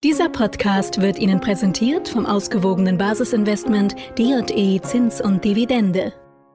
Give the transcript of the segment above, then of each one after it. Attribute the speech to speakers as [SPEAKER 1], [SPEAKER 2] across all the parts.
[SPEAKER 1] Dieser Podcast wird Ihnen präsentiert vom ausgewogenen Basisinvestment DJE Zins und Dividende.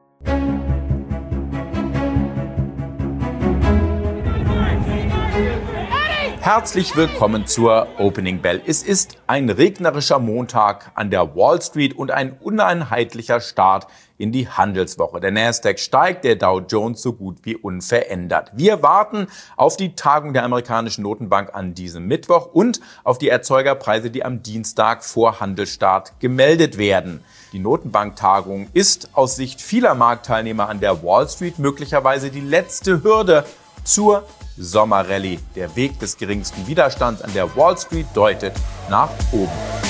[SPEAKER 2] Herzlich willkommen zur Opening Bell. Es ist ein regnerischer Montag an der Wall Street und ein uneinheitlicher Start in die Handelswoche. Der Nasdaq steigt, der Dow Jones so gut wie unverändert. Wir warten auf die Tagung der amerikanischen Notenbank an diesem Mittwoch und auf die Erzeugerpreise, die am Dienstag vor Handelsstart gemeldet werden. Die Notenbanktagung ist aus Sicht vieler Marktteilnehmer an der Wall Street möglicherweise die letzte Hürde zur Sommerrallye. Der Weg des geringsten Widerstands an der Wall Street deutet nach oben.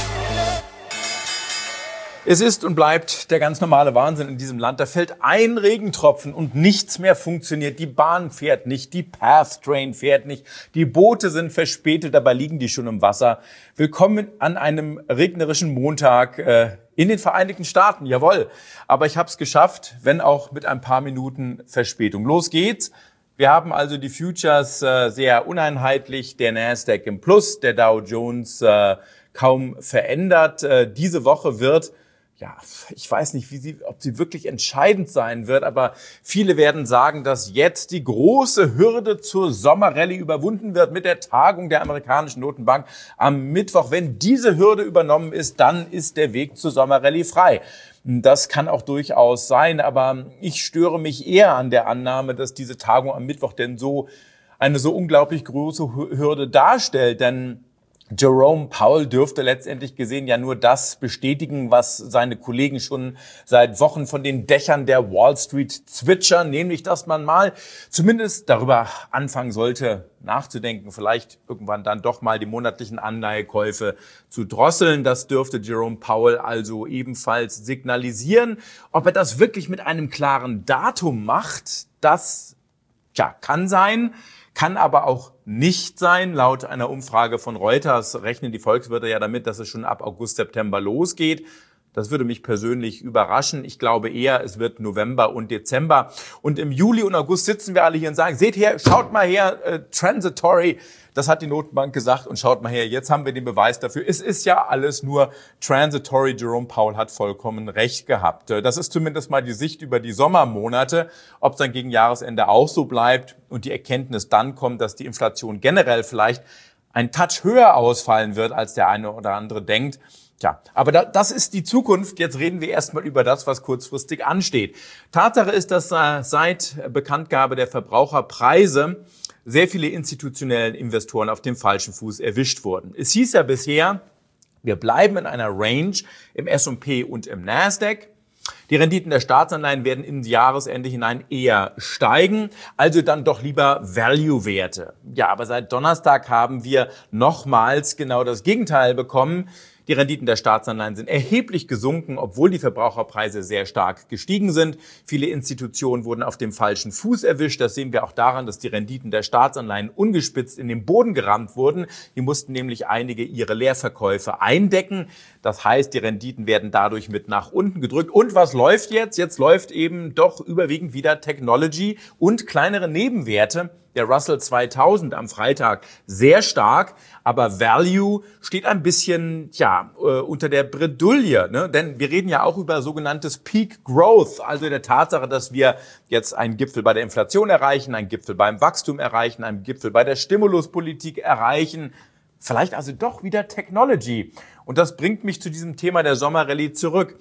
[SPEAKER 2] Es ist und bleibt der ganz normale Wahnsinn in diesem Land. Da fällt ein Regentropfen und nichts mehr funktioniert. Die Bahn fährt nicht, die Path Train fährt nicht, die Boote sind verspätet, dabei liegen die schon im Wasser. Willkommen an einem regnerischen Montag in den Vereinigten Staaten, jawohl. Aber ich habe es geschafft, wenn auch mit ein paar Minuten Verspätung. Los geht's. Wir haben also die Futures sehr uneinheitlich, der Nasdaq im Plus, der Dow Jones kaum verändert. Diese Woche wird, ja, ich weiß nicht, ob sie wirklich entscheidend sein wird, aber viele werden sagen, dass jetzt die große Hürde zur Sommerrallye überwunden wird mit der Tagung der amerikanischen Notenbank am Mittwoch. Wenn diese Hürde übernommen ist, dann ist der Weg zur Sommerrallye frei. Das kann auch durchaus sein, aber ich störe mich eher an der Annahme, dass diese Tagung am Mittwoch denn eine so unglaublich große Hürde darstellt, denn Jerome Powell dürfte letztendlich gesehen ja nur das bestätigen, was seine Kollegen schon seit Wochen von den Dächern der Wall Street zwitschern, nämlich, dass man mal zumindest darüber anfangen sollte, nachzudenken, vielleicht irgendwann dann doch mal die monatlichen Anleihekäufe zu drosseln. Das dürfte Jerome Powell also ebenfalls signalisieren. Ob er das wirklich mit einem klaren Datum macht, das kann sein. Kann aber auch nicht sein. Laut einer Umfrage von Reuters rechnen die Volkswirte ja damit, dass es schon ab August, September losgeht. Das würde mich persönlich überraschen. Ich glaube eher, es wird November und Dezember. Und im Juli und August sitzen wir alle hier und sagen, seht her, schaut mal her, transitory. Das hat die Notenbank gesagt und schaut mal her, jetzt haben wir den Beweis dafür. Es ist ja alles nur transitory. Jerome Powell hat vollkommen recht gehabt. Das ist zumindest mal die Sicht über die Sommermonate. Ob es dann gegen Jahresende auch so bleibt und die Erkenntnis dann kommt, dass die Inflation generell vielleicht ein Touch höher ausfallen wird, als der eine oder andere denkt. Aber das ist die Zukunft. Jetzt reden wir erstmal über das, was kurzfristig ansteht. Tatsache ist, dass seit Bekanntgabe der Verbraucherpreise sehr viele institutionelle Investoren auf dem falschen Fuß erwischt wurden. Es hieß ja bisher, wir bleiben in einer Range im S&P und im Nasdaq. Die Renditen der Staatsanleihen werden ins Jahresende hinein eher steigen, also dann doch lieber Value-Werte. Ja, aber seit Donnerstag haben wir nochmals genau das Gegenteil bekommen. Die Renditen der Staatsanleihen sind erheblich gesunken, obwohl die Verbraucherpreise sehr stark gestiegen sind. Viele Institutionen wurden auf dem falschen Fuß erwischt. Das sehen wir auch daran, dass die Renditen der Staatsanleihen ungespitzt in den Boden gerammt wurden. Die mussten nämlich einige ihre Leerverkäufe eindecken. Das heißt, die Renditen werden dadurch mit nach unten gedrückt. Und was läuft jetzt? Jetzt läuft eben doch überwiegend wieder Technology und kleinere Nebenwerte. Der Russell 2000 am Freitag sehr stark, aber Value steht ein bisschen unter der Bredouille, ne? Denn wir reden ja auch über sogenanntes Peak Growth, also der Tatsache, dass wir jetzt einen Gipfel bei der Inflation erreichen, einen Gipfel beim Wachstum erreichen, einen Gipfel bei der Stimuluspolitik erreichen. Vielleicht also doch wieder Technology. Und das bringt mich zu diesem Thema der Sommerrallye zurück.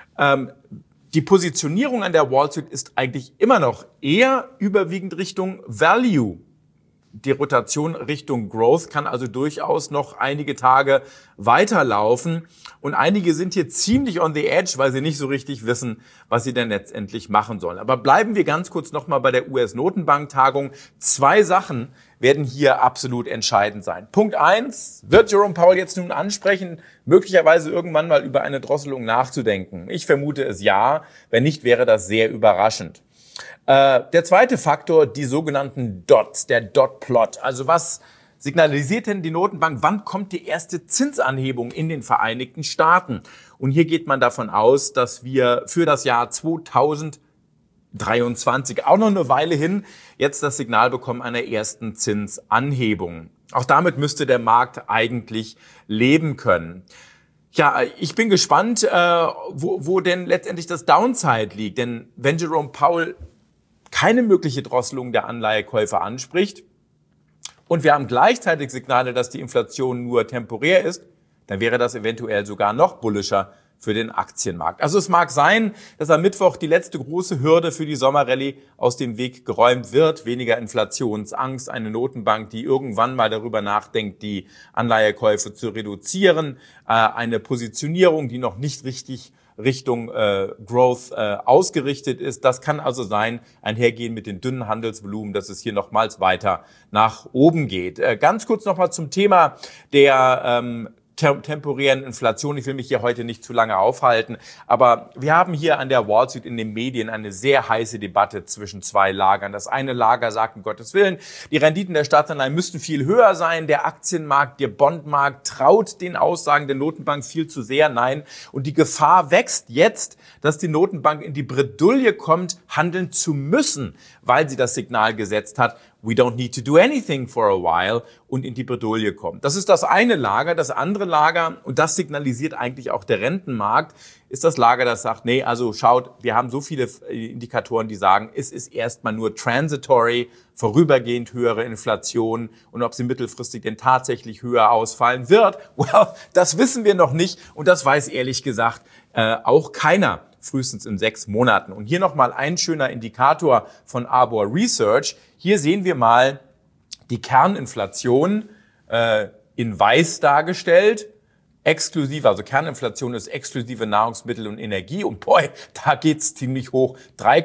[SPEAKER 2] Die Positionierung an der Wall Street ist eigentlich immer noch eher überwiegend Richtung Value. Die Rotation Richtung Growth kann also durchaus noch einige Tage weiterlaufen. Und einige sind hier ziemlich on the edge, weil sie nicht so richtig wissen, was sie denn letztendlich machen sollen. Aber bleiben wir ganz kurz nochmal bei der US-Notenbank-Tagung. 2 Sachen werden hier absolut entscheidend sein. Punkt 1, wird Jerome Powell jetzt nun ansprechen, möglicherweise irgendwann mal über eine Drosselung nachzudenken? Ich vermute es ja. Wenn nicht, wäre das sehr überraschend. Der zweite Faktor, die sogenannten Dots, der Dot-Plot. Also was signalisiert denn die Notenbank, wann kommt die erste Zinsanhebung in den Vereinigten Staaten? Und hier geht man davon aus, dass wir für das Jahr 2023, auch noch eine Weile hin, jetzt das Signal bekommen einer ersten Zinsanhebung. Auch damit müsste der Markt eigentlich leben können. Ja, ich bin gespannt, wo denn letztendlich das Downside liegt. Denn wenn Jerome Powell keine mögliche Drosselung der Anleihekäufe anspricht und wir haben gleichzeitig Signale, dass die Inflation nur temporär ist, dann wäre das eventuell sogar noch bullischer für den Aktienmarkt. Also es mag sein, dass am Mittwoch die letzte große Hürde für die Sommerrallye aus dem Weg geräumt wird. Weniger Inflationsangst, eine Notenbank, die irgendwann mal darüber nachdenkt, die Anleihekäufe zu reduzieren, eine Positionierung, die noch nicht richtig Richtung Growth ausgerichtet ist. Das kann also sein, einhergehen mit den dünnen Handelsvolumen, dass es hier nochmals weiter nach oben geht. Ganz kurz nochmal zum Thema der temporären Inflation. Ich will mich hier heute nicht zu lange aufhalten, aber wir haben hier an der Wall Street in den Medien eine sehr heiße Debatte zwischen zwei Lagern. Das eine Lager sagt, um Gottes Willen, die Renditen der Staatsanleihen müssten viel höher sein. Der Aktienmarkt, der Bondmarkt traut den Aussagen der Notenbank viel zu sehr. Nein. Und die Gefahr wächst jetzt, dass die Notenbank in die Bredouille kommt, handeln zu müssen, weil sie das Signal gesetzt hat, we don't need to do anything for a while, und in die Bredouille kommt. Das ist das eine Lager. Das andere Lager, und das signalisiert eigentlich auch der Rentenmarkt, ist das Lager, das sagt, nee, also schaut, wir haben so viele Indikatoren, die sagen, es ist erstmal nur transitory, vorübergehend höhere Inflation, und ob sie mittelfristig denn tatsächlich höher ausfallen wird, well, das wissen wir noch nicht, und das weiß ehrlich gesagt auch keiner. Frühestens in 6 Monaten. Und hier nochmal ein schöner Indikator von Arbor Research. Hier sehen wir mal die Kerninflation in weiß dargestellt. Exklusive, also Kerninflation ist exklusive Nahrungsmittel und Energie. Und boy, da geht's ziemlich hoch.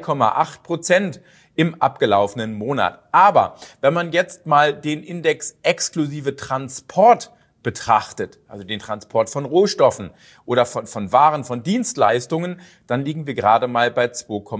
[SPEAKER 2] 3,8% im abgelaufenen Monat. Aber wenn man jetzt mal den Index exklusive Transport betrachtet, also den Transport von Rohstoffen oder von Waren, von Dienstleistungen, dann liegen wir gerade mal bei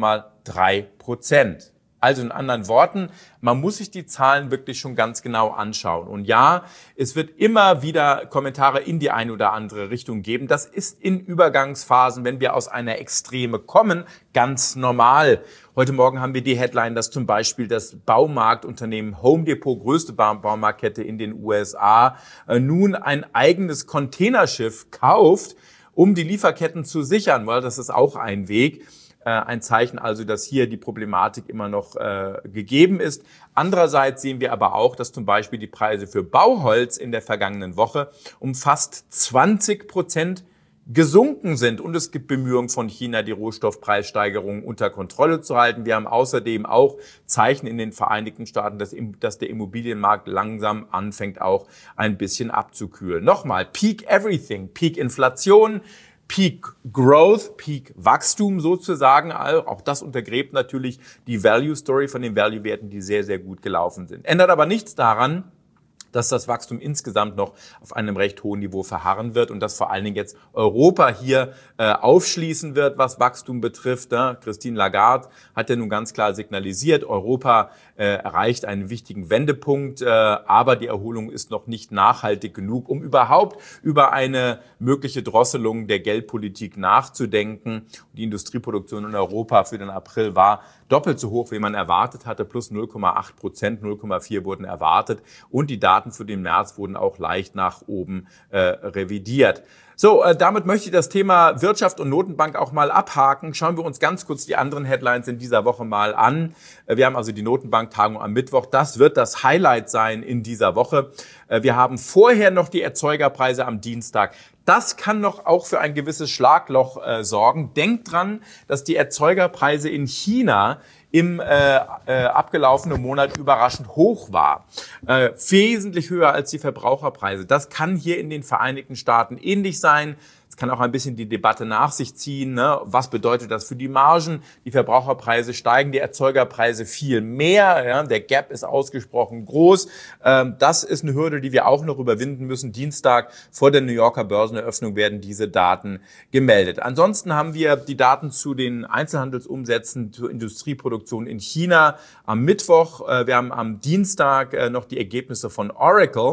[SPEAKER 2] 2,3%. Also in anderen Worten, man muss sich die Zahlen wirklich schon ganz genau anschauen. Und ja, es wird immer wieder Kommentare in die eine oder andere Richtung geben. Das ist in Übergangsphasen, wenn wir aus einer Extreme kommen, ganz normal. Heute Morgen haben wir die Headline, dass zum Beispiel das Baumarktunternehmen Home Depot, größte Baumarktkette in den USA, nun ein eigenes Containerschiff kauft, um die Lieferketten zu sichern, weil das ist auch ein Weg. Ein Zeichen also, dass hier die Problematik immer noch gegeben ist. Andererseits sehen wir aber auch, dass zum Beispiel die Preise für Bauholz in der vergangenen Woche um fast 20% gesunken sind. Und es gibt Bemühungen von China, die Rohstoffpreissteigerungen unter Kontrolle zu halten. Wir haben außerdem auch Zeichen in den Vereinigten Staaten, dass der Immobilienmarkt langsam anfängt, auch ein bisschen abzukühlen. Nochmal, Peak Everything, Peak Inflation, Peak Growth, Peak Wachstum sozusagen. Auch das untergräbt natürlich die Value Story von den Value-Werten, die sehr, sehr gut gelaufen sind. Ändert aber nichts daran, dass das Wachstum insgesamt noch auf einem recht hohen Niveau verharren wird und dass vor allen Dingen jetzt Europa hier aufschließen wird, was Wachstum betrifft. Christine Lagarde hat ja nun ganz klar signalisiert, Europa erreicht einen wichtigen Wendepunkt, aber die Erholung ist noch nicht nachhaltig genug, um überhaupt über eine mögliche Drosselung der Geldpolitik nachzudenken. Die Industrieproduktion in Europa für den April war doppelt so hoch, wie man erwartet hatte, plus 0,8%, 0,4 wurden erwartet, und die Daten für den März wurden auch leicht nach oben revidiert. So, damit möchte ich das Thema Wirtschaft und Notenbank auch mal abhaken. Schauen wir uns ganz kurz die anderen Headlines in dieser Woche mal an. Wir haben also die Notenbanktagung am Mittwoch. Das wird das Highlight sein in dieser Woche. Wir haben vorher noch die Erzeugerpreise am Dienstag. Das kann noch auch für ein gewisses Schlagloch sorgen. Denkt dran, dass die Erzeugerpreise in China im abgelaufenen Monat überraschend hoch war. Wesentlich höher als die Verbraucherpreise. Das kann hier in den Vereinigten Staaten ähnlich sein. Es kann auch ein bisschen die Debatte nach sich ziehen. Ne? Was bedeutet das für die Margen? Die Verbraucherpreise steigen, die Erzeugerpreise viel mehr. Ja? Der Gap ist ausgesprochen groß. Das ist eine Hürde, die wir auch noch überwinden müssen. Dienstag vor der New Yorker Börseneröffnung werden diese Daten gemeldet. Ansonsten haben wir die Daten zu den Einzelhandelsumsätzen zur Industrieproduktion in China am Mittwoch. Wir haben am Dienstag noch die Ergebnisse von Oracle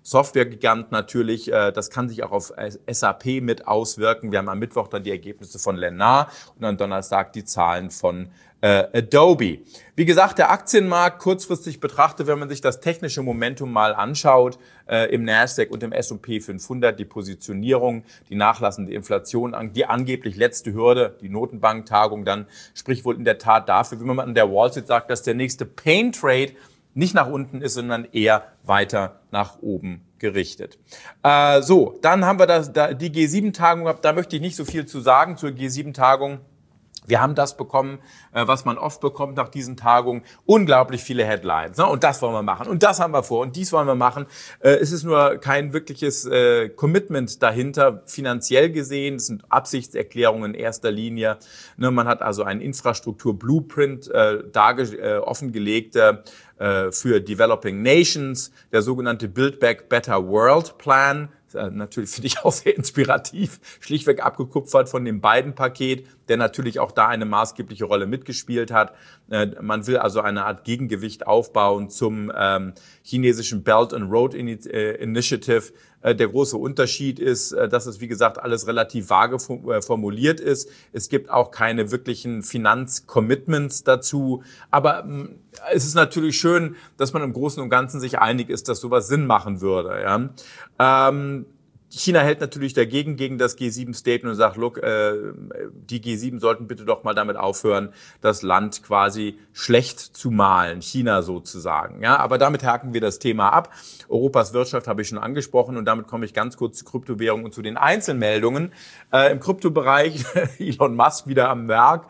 [SPEAKER 2] Softwaregigant natürlich. Das kann sich auch auf SAP mit auswirken. Wir haben am Mittwoch dann die Ergebnisse von Lennar und am Donnerstag die Zahlen von Adobe. Wie gesagt, der Aktienmarkt kurzfristig betrachtet, wenn man sich das technische Momentum mal anschaut, im Nasdaq und im S&P 500, die Positionierung, die nachlassende Inflation, die angeblich letzte Hürde, die Notenbanktagung dann, spricht wohl in der Tat dafür, wie man an der Wall Street sagt, dass der nächste Pain Trade nicht nach unten ist, sondern eher weiter nach oben gerichtet. Dann haben wir die G7-Tagung gehabt. Da möchte ich nicht so viel zu sagen zur G7-Tagung. Wir haben das bekommen, was man oft bekommt nach diesen Tagungen. Unglaublich viele Headlines. Ne? Und das wollen wir machen. Und das haben wir vor. Und dies wollen wir machen. Es ist nur kein wirkliches Commitment dahinter, finanziell gesehen. Es sind Absichtserklärungen in erster Linie. Ne? Man hat also einen Infrastruktur-Blueprint offengelegt für Developing Nations, der sogenannte Build Back Better World Plan. Natürlich finde ich auch sehr inspirativ, schlichtweg abgekupfert von dem Biden-Paket, der natürlich auch da eine maßgebliche Rolle mitgespielt hat. Man will also eine Art Gegengewicht aufbauen zum chinesischen Belt and Road Initiative. Der große Unterschied ist, dass es, wie gesagt, alles relativ vage formuliert ist. Es gibt auch keine wirklichen Finanzcommitments dazu. Aber es ist natürlich schön, dass man im Großen und Ganzen sich einig ist, dass sowas Sinn machen würde. Ja. China hält natürlich dagegen, gegen das G7-Statement und sagt, look, die G7 sollten bitte doch mal damit aufhören, das Land quasi schlecht zu malen, China sozusagen. Ja, aber damit haken wir das Thema ab. Europas Wirtschaft habe ich schon angesprochen und damit komme ich ganz kurz zu Kryptowährungen und zu den Einzelmeldungen. Im Kryptobereich Elon Musk wieder am Werk,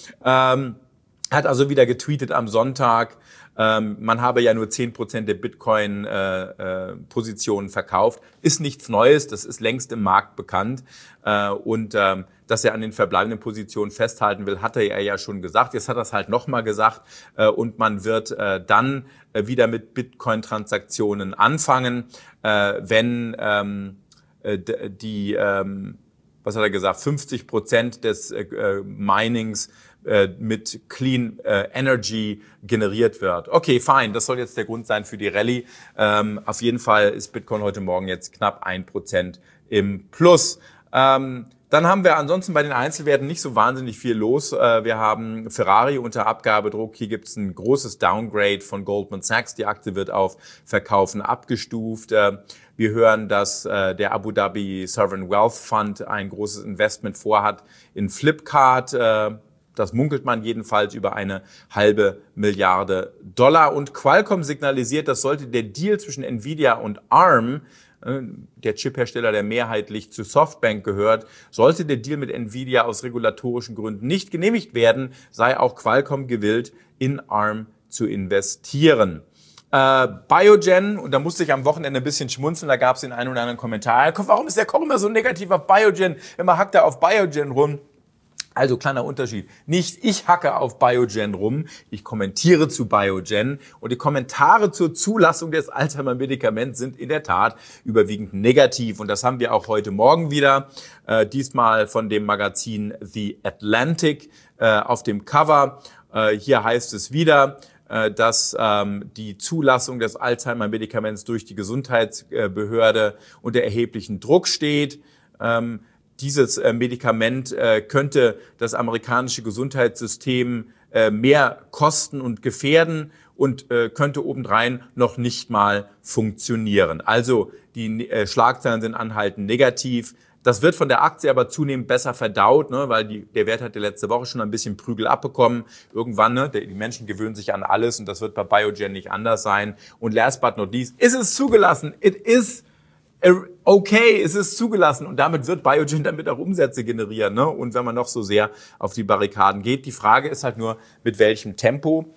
[SPEAKER 2] hat also wieder getweetet am Sonntag, man habe ja nur 10% der Bitcoin-Positionen verkauft. Ist nichts Neues, das ist längst im Markt bekannt. Und dass er an den verbleibenden Positionen festhalten will, hatte er ja schon gesagt. Jetzt hat er es halt nochmal gesagt. Und man wird dann wieder mit Bitcoin-Transaktionen anfangen, wenn was hat er gesagt, 50% des Minings mit Clean Energy generiert wird. Okay, fine, das soll jetzt der Grund sein für die Rallye. Auf jeden Fall ist Bitcoin heute Morgen jetzt knapp 1% im Plus. Dann haben wir ansonsten bei den Einzelwerten nicht so wahnsinnig viel los. Wir haben Ferrari unter Abgabedruck. Hier gibt es ein großes Downgrade von Goldman Sachs. Die Aktie wird auf Verkaufen abgestuft. Wir hören, dass der Abu Dhabi Sovereign Wealth Fund ein großes Investment vorhat in Flipkart. Das munkelt man jedenfalls über $500 Milliarden. Und Qualcomm signalisiert, das sollte der Deal zwischen Nvidia und ARM, der Chiphersteller, der mehrheitlich zu Softbank gehört, sollte der Deal mit Nvidia aus regulatorischen Gründen nicht genehmigt werden, sei auch Qualcomm gewillt, in ARM zu investieren. Biogen, und da musste ich am Wochenende ein bisschen schmunzeln, da gab es den einen oder anderen Kommentar. Warum ist der Koch immer so negativ auf Biogen? Immer hackt er auf Biogen rum. Also kleiner Unterschied. Nicht ich hacke auf Biogen rum, ich kommentiere zu Biogen und die Kommentare zur Zulassung des Alzheimer-Medikaments sind in der Tat überwiegend negativ. Und das haben wir auch heute Morgen wieder, diesmal von dem Magazin The Atlantic auf dem Cover. Hier heißt es wieder, dass die Zulassung des Alzheimer-Medikaments durch die Gesundheitsbehörde unter erheblichen Druck steht. Dieses Medikament könnte das amerikanische Gesundheitssystem mehr kosten und gefährden und könnte obendrein noch nicht mal funktionieren. Also die Schlagzeilen sind anhaltend negativ. Das wird von der Aktie aber zunehmend besser verdaut, ne, weil der Wert hatte letzte Woche schon ein bisschen Prügel abbekommen. Irgendwann, ne, die Menschen gewöhnen sich an alles und das wird bei Biogen nicht anders sein. Und last but not least, ist es zugelassen. It is okay, es ist zugelassen und damit wird Biogen damit auch Umsätze generieren. Ne? Und wenn man noch so sehr auf die Barrikaden geht, die Frage ist halt nur, mit welchem Tempo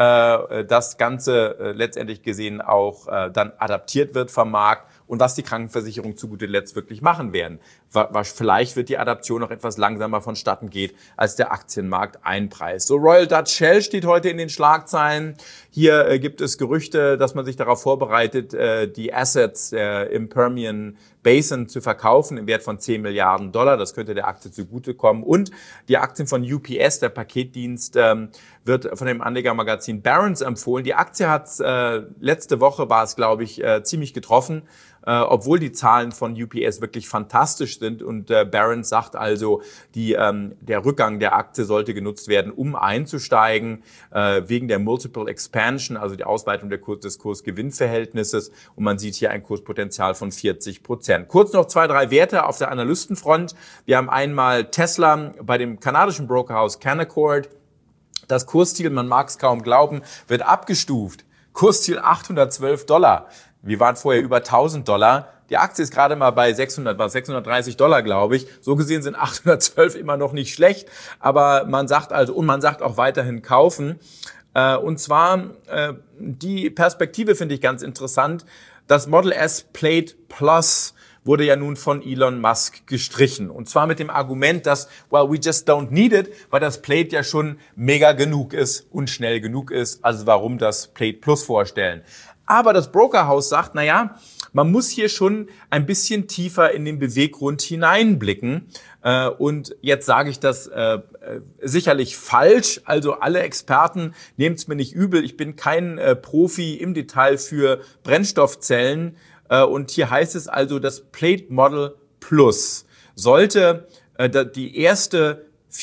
[SPEAKER 2] das Ganze letztendlich gesehen auch dann adaptiert wird vom Markt und was die Krankenversicherung zu guter Letzt wirklich machen werden. Vielleicht wird die Adaption noch etwas langsamer vonstatten geht, als der Aktienmarkt einpreist. So, Royal Dutch Shell steht heute in den Schlagzeilen. Hier gibt es Gerüchte, dass man sich darauf vorbereitet, die Assets im Permian Basin zu verkaufen im Wert von $10 Milliarden. Das könnte der Aktie zugutekommen. Und die Aktien von UPS, der Paketdienst, wird von dem Anlegermagazin Barron's empfohlen. Die Aktie hat letzte Woche, war es glaube ich, ziemlich getroffen. obwohl die Zahlen von UPS wirklich fantastisch sind. Und Barron's sagt also, der Rückgang der Aktie sollte genutzt werden, um einzusteigen, wegen der Multiple Expansion, also die Ausweitung des Kurs-Gewinn-Verhältnisses. Und man sieht hier ein Kurspotenzial von 40%. Kurz noch 2, 3 Werte auf der Analystenfront. Wir haben einmal Tesla bei dem kanadischen Brokerhaus Canaccord. Das Kursziel, man mag es kaum glauben, wird abgestuft. Kursziel $812. Wir waren vorher über $1.000. Die Aktie ist gerade mal bei $630, glaube ich. So gesehen sind 812 immer noch nicht schlecht. Aber man sagt auch weiterhin kaufen. Und zwar, die Perspektive finde ich ganz interessant. Das Model S Plaid Plus wurde ja nun von Elon Musk gestrichen. Und zwar mit dem Argument, dass, well, we just don't need it, weil das Plaid ja schon mega genug ist und schnell genug ist. Also warum das Plaid Plus vorstellen? Aber das Brokerhaus sagt, man muss hier schon ein bisschen tiefer in den Beweggrund hineinblicken. Und jetzt sage ich das sicherlich falsch. Also alle Experten, nehmt es mir nicht übel. Ich bin kein Profi im Detail für Brennstoffzellen. Und hier heißt es also, das Plaid Model Plus sollte die erste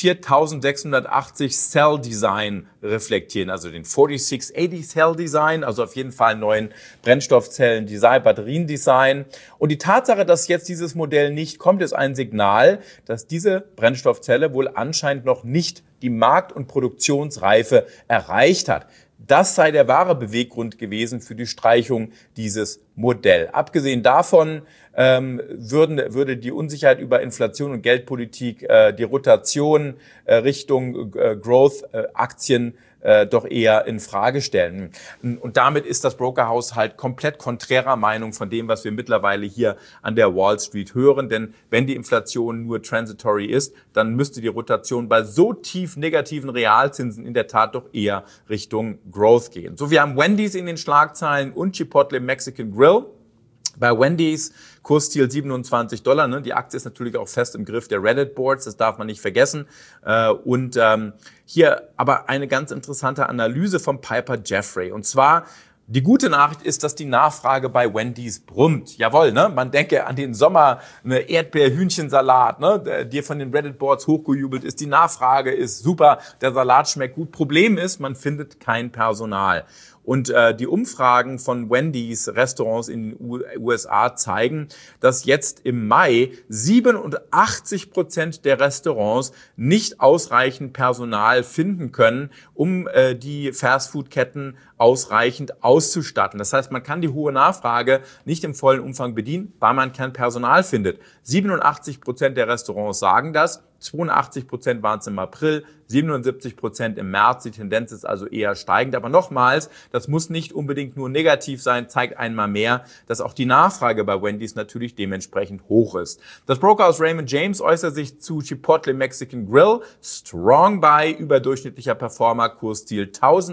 [SPEAKER 2] 4680 Cell Design reflektieren, also den 4680 Cell Design, also auf jeden Fall einen neuen Brennstoffzellen Design, Batterien-Design. Und die Tatsache, dass jetzt dieses Modell nicht kommt, ist ein Signal, dass diese Brennstoffzelle wohl anscheinend noch nicht die Markt- und Produktionsreife erreicht hat. Das sei der wahre Beweggrund gewesen für die Streichung dieses Modells. Abgesehen davon würde die Unsicherheit über Inflation und Geldpolitik die Rotation Richtung Growth-Aktien doch eher in Frage stellen. Und damit ist das Brokerhaus halt komplett konträrer Meinung von dem, was wir mittlerweile hier an der Wall Street hören. Denn wenn die Inflation nur transitory ist, dann müsste die Rotation bei so tief negativen Realzinsen in der Tat doch eher Richtung Growth gehen. So, wir haben Wendy's in den Schlagzeilen und Chipotle Mexican Grill. Bei Wendy's Kursziel $27. Ne? Die Aktie ist natürlich auch fest im Griff der Reddit-Boards, das darf man nicht vergessen. Und hier aber eine ganz interessante Analyse von Piper Jaffray. Und zwar, die gute Nachricht ist, dass die Nachfrage bei Wendy's brummt. Jawohl, ne? Man denke an den Sommer, eine Erdbeer-Hühnchensalat, ne? Der von den Reddit-Boards hochgejubelt ist. Die Nachfrage ist super, der Salat schmeckt gut. Problem ist, man findet kein Personal. Und die Umfragen von Wendy's Restaurants in den USA zeigen, dass jetzt im Mai 87% der Restaurants nicht ausreichend Personal finden können, um die Fastfood-Ketten ausreichend auszustatten. Das heißt, man kann die hohe Nachfrage nicht im vollen Umfang bedienen, weil man kein Personal findet. 87% der Restaurants sagen das. 82% waren es im April, 77% im März. Die Tendenz ist also eher steigend. Aber nochmals, das muss nicht unbedingt nur negativ sein, zeigt einmal mehr, dass auch die Nachfrage bei Wendy's natürlich dementsprechend hoch ist. Das Brokerhaus Raymond James äußert sich zu Chipotle Mexican Grill. Strong Buy, überdurchschnittlicher Performer, Kursziel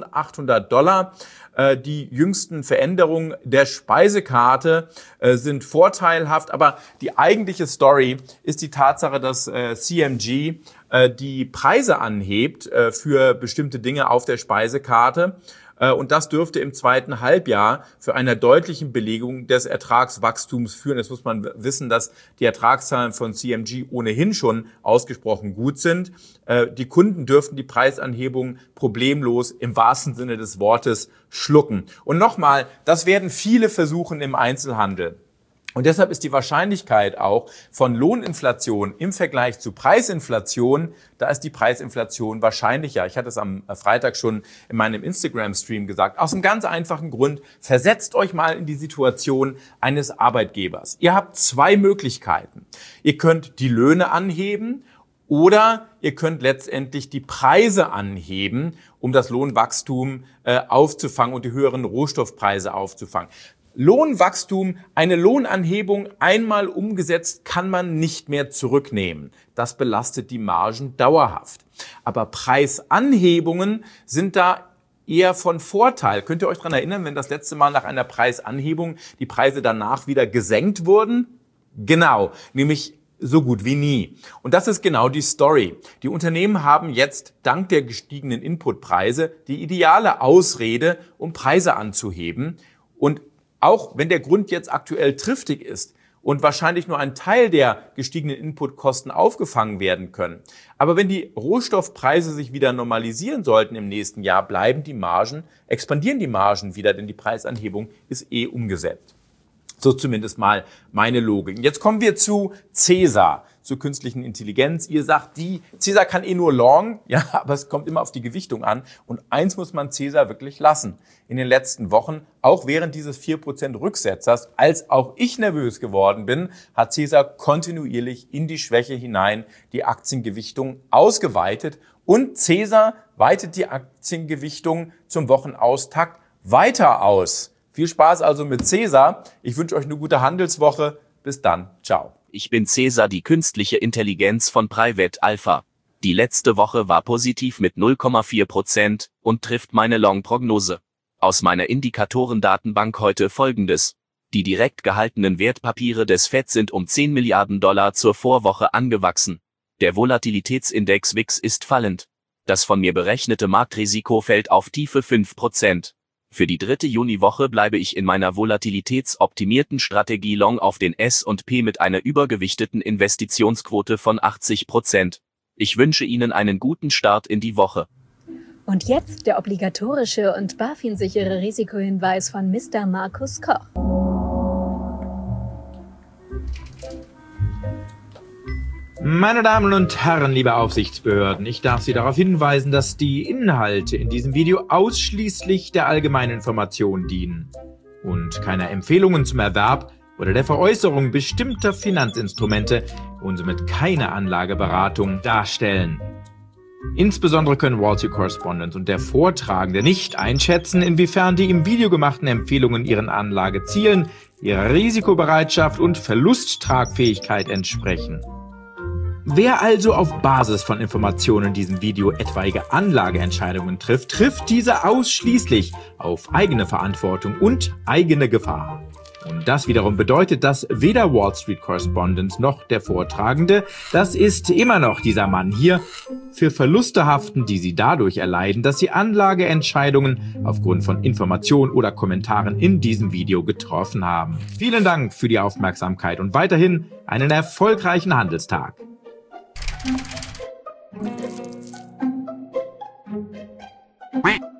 [SPEAKER 2] $1.800. Die jüngsten Veränderungen der Speisekarte sind vorteilhaft, aber die eigentliche Story ist die Tatsache, dass CMG die Preise anhebt für bestimmte Dinge auf der Speisekarte. Und das dürfte im zweiten Halbjahr für eine deutliche Belegung des Ertragswachstums führen. Jetzt muss man wissen, dass die Ertragszahlen von CMG ohnehin schon ausgesprochen gut sind. Die Kunden dürften die Preisanhebung problemlos im wahrsten Sinne des Wortes schlucken. Und nochmal, das werden viele versuchen im Einzelhandel. Und deshalb ist die Wahrscheinlichkeit auch von Lohninflation im Vergleich zu Preisinflation, da ist die Preisinflation wahrscheinlicher. Ich hatte es am Freitag schon in meinem Instagram-Stream gesagt. Aus einem ganz einfachen Grund, versetzt euch mal in die Situation eines Arbeitgebers. Ihr habt zwei Möglichkeiten. Ihr könnt die Löhne anheben oder ihr könnt letztendlich die Preise anheben, um das Lohnwachstum aufzufangen und die höheren Rohstoffpreise aufzufangen. Lohnwachstum, eine Lohnanhebung einmal umgesetzt, kann man nicht mehr zurücknehmen. Das belastet die Margen dauerhaft. Aber Preisanhebungen sind da eher von Vorteil. Könnt ihr euch daran erinnern, wenn das letzte Mal nach einer Preisanhebung die Preise danach wieder gesenkt wurden? Genau, nämlich so gut wie nie. Und das ist genau die Story. Die Unternehmen haben jetzt dank der gestiegenen Inputpreise die ideale Ausrede, um Preise anzuheben. Und Auch wenn der Grund jetzt aktuell triftig ist und wahrscheinlich nur ein Teil der gestiegenen Inputkosten aufgefangen werden können. Aber wenn die Rohstoffpreise sich wieder normalisieren sollten im nächsten Jahr, expandieren die Margen wieder, denn die Preisanhebung ist umgesetzt. So zumindest mal meine Logik. Jetzt kommen wir zu Cäsar, zur künstlichen Intelligenz. Ihr sagt, Cäsar kann nur long, ja, aber es kommt immer auf die Gewichtung an. Und eins muss man Cäsar wirklich lassen. In den letzten Wochen, auch während dieses 4% Rücksetzers, als auch ich nervös geworden bin, hat Cäsar kontinuierlich in die Schwäche hinein die Aktiengewichtung ausgeweitet. Und Cäsar weitet die Aktiengewichtung zum Wochenaustakt weiter aus. Viel Spaß also mit Cäsar. Ich wünsche euch eine gute Handelswoche. Bis dann. Ciao.
[SPEAKER 3] Ich bin Cäsar, die künstliche Intelligenz von Private Alpha. Die letzte Woche war positiv mit 0,4% und trifft meine Long-Prognose. Aus meiner Indikatorendatenbank heute Folgendes. Die direkt gehaltenen Wertpapiere des Fed sind um 10 Milliarden Dollar zur Vorwoche angewachsen. Der Volatilitätsindex WIX ist fallend. Das von mir berechnete Marktrisiko fällt auf tiefe 5%. Für die 3. Juniwoche bleibe ich in meiner volatilitätsoptimierten Strategie Long auf den S&P mit einer übergewichteten Investitionsquote von 80%. Ich wünsche Ihnen einen guten Start in die Woche.
[SPEAKER 1] Und jetzt der obligatorische und BaFin-sichere Risikohinweis von Mr. Markus Koch.
[SPEAKER 4] Meine Damen und Herren, liebe Aufsichtsbehörden, ich darf Sie darauf hinweisen, dass die Inhalte in diesem Video ausschließlich der allgemeinen Information dienen und keine Empfehlungen zum Erwerb oder der Veräußerung bestimmter Finanzinstrumente und somit keine Anlageberatung darstellen. Insbesondere können Wall Street Correspondent und der Vortragende nicht einschätzen, inwiefern die im Video gemachten Empfehlungen ihren Anlagezielen, ihrer Risikobereitschaft und Verlusttragfähigkeit entsprechen. Wer also auf Basis von Informationen in diesem Video etwaige Anlageentscheidungen trifft diese ausschließlich auf eigene Verantwortung und eigene Gefahr. Und das wiederum bedeutet, dass weder Wall Street Correspondent noch der Vortragende, das ist immer noch dieser Mann hier, für Verluste haften, die sie dadurch erleiden, dass sie Anlageentscheidungen aufgrund von Informationen oder Kommentaren in diesem Video getroffen haben. Vielen Dank für die Aufmerksamkeit und weiterhin einen erfolgreichen Handelstag.
[SPEAKER 5] Quack.